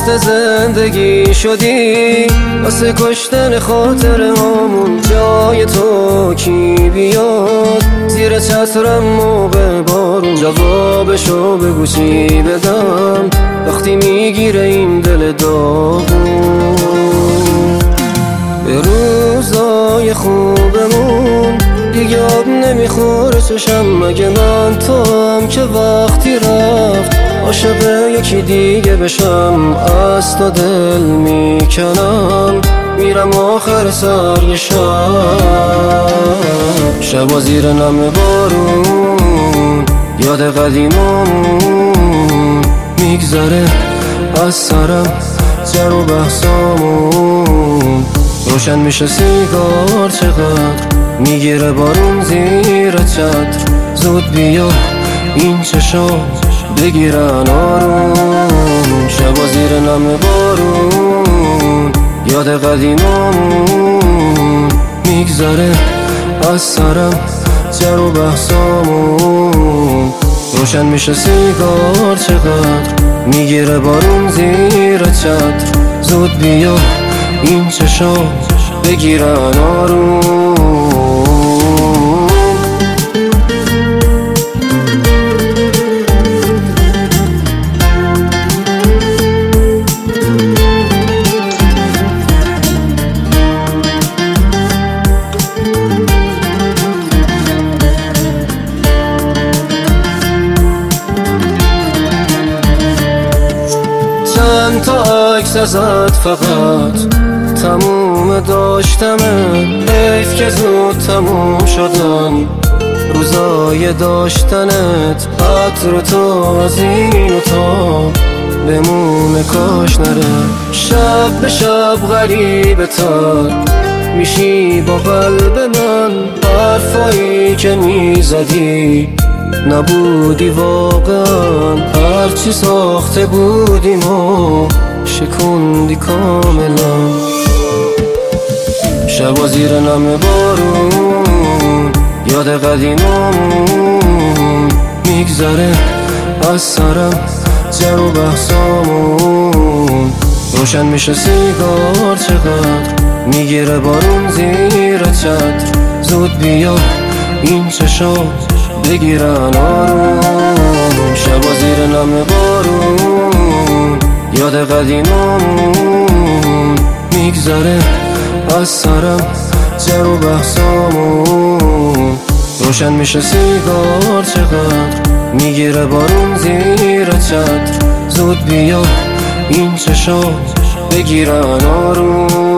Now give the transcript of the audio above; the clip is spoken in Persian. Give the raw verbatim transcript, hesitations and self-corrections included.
دست زندگی شدی، واسه کشتن خاطرهامون جای تو کی بیاد؟ زیر چترم موقع بارون جوابشو بگو چی بدم وقتی میگیره این دل داغون. به روزای خوبمون دیگه آب نمیخوره چشم، مگه من تو هم که وقتی رفت عاشق یکی دیگه بشم. از تو دل میکنم میرم آخر سر یه شب، شبا زیر نم بارون یاد قدیمامون میگذره از سرم جر و بحثامون. روشن میشه سیگار چقدر میگیره بارون زیر چتر، زود بیا این چشام بگیرن آروم. شبا زیر نم بارون یاد قدیمامون میگذره از سرم جر و بحثامون. روشن میشه سیگار چقدر میگیره بارون زیر چتر، زود بیا این چشام بگیرن آروم. چند تا عکس ازت فقط تموم داشتمه، حیف که زود تموم شدن روزای داشتنت. عطر تو از این و تا بمونه کاش نره، شب به شب غریب تر میشی با قلب من. حرفایی که میزدی نبودی واقعا، هرچی ساخته بودیم و شکوندی کاملا. شبا زیر نم بارون یاد قدیمامون میگذره از سرم جر و بحثامون. روشن میشه سیگار چقدر میگیره بارون زیر چتر، زود بیا این چشام بگیرن آروم. شبا زیر نم بارون یاد قدیمامون میگذره از سرم جر و بحثامون. روشن میشه سیگار چقدر میگیره بارون زیر چتر، زود بیا این چشام بگیرن آروم.